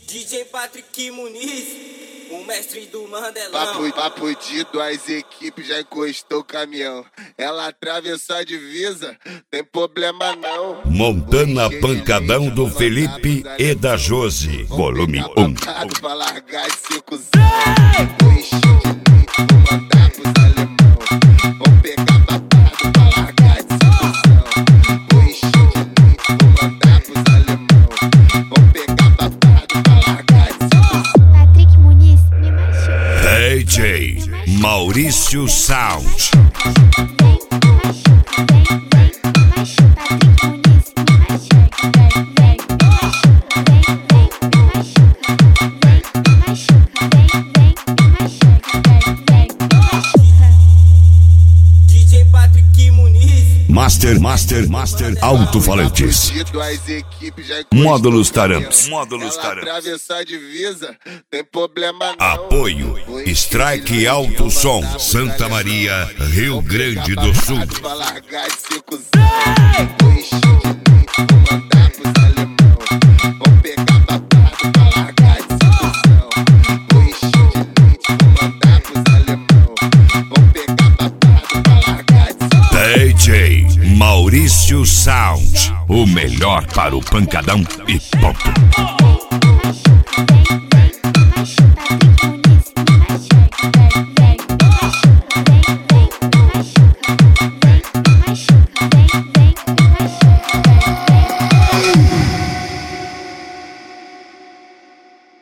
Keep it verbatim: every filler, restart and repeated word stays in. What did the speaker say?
D J Patrick Muniz, o mestre do Mandelão. Papo, papo de duas equipes, já encostou o caminhão. Ela atravessou a divisa, tem problema não. Montana Pancadão do Felipe e da Josi, volume um. Pra largar esse cuzão. Vou encher de leite, vou mandar pros alemão. Vou pegar babado pra largar esse cuzão. Vou encher de leite, vou mandar pros alemão. Vou pegar babado pra largar esse cuzão. Patrick Muniz, me machuca. D J Maurício Sound. D J Patrick Muniz, Master, Master, Master Alto-falantes. Módulos Taramps. Módulos Ela Taramps. atravessou a divisa, tem problema não. Apoio Strike Alto Som, Santa Maria, Rio Grande do Sul. Pra largar esse cuzão. Vou encher de leite, vou mandar pros alemão. Vou pegar babado pra largar esse cuzão. Vou encher de leite, vou mandar pros alemão. Vou pegar babado pra largar esse cuzão. D J Maurício Sound, o melhor para o pancadão e ponto.